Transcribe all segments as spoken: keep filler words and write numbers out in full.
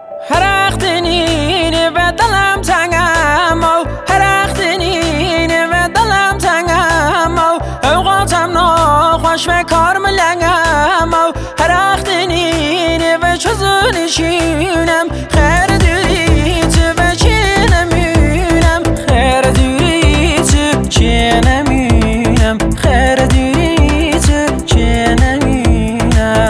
هر اختنین و دلم تنگم و هر اختنین و دلم تنگم و اوقاتم ناخوش و کار ملنگم و هر اختنین و چزونشینم خیر دوری تو و چی نمونم خیر دوری تو چی نمونم خیر دوری تو چی نمونم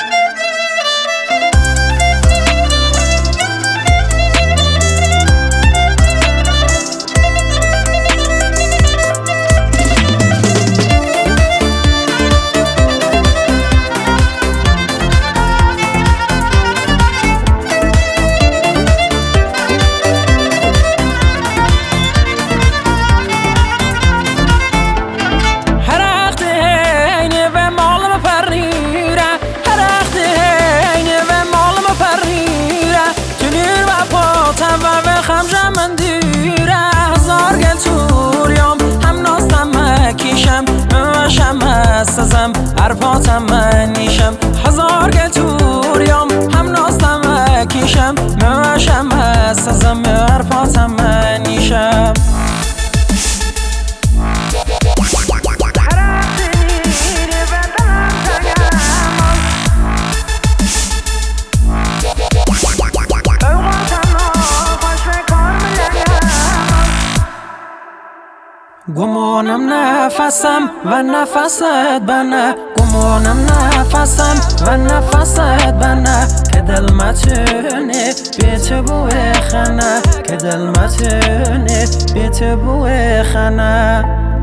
خمجم من دیره هزار گل توریام هم ناستم مکیشم موشم هستزم عرفاتم من نیشم هزار گل توریام هم ناستم مکیشم موشم هستزم عرفاتم من نیشم گمانم نفسم و نفست بنه گمانم نفسم و نفست بنه که دل متونه بیت بوی خنه که دل متونه بیت بوی خنه